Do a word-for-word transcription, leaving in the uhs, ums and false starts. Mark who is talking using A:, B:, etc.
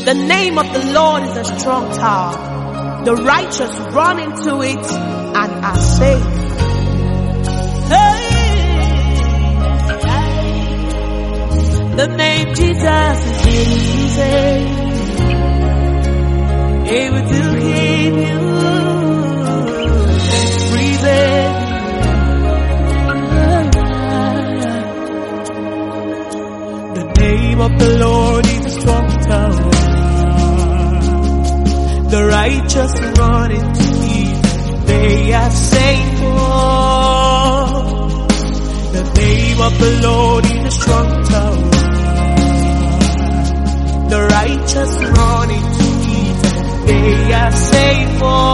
A: The name of the Lord is a strong tower. The righteous run into it and are saved. Hey, the name Jesus is easy, able to heal you, breathing. The name of the Lord is a strong tower. The righteous run into it, they are safe. Oh, the name of the Lord is a strong tower. The righteous run into it, they are safe. Oh,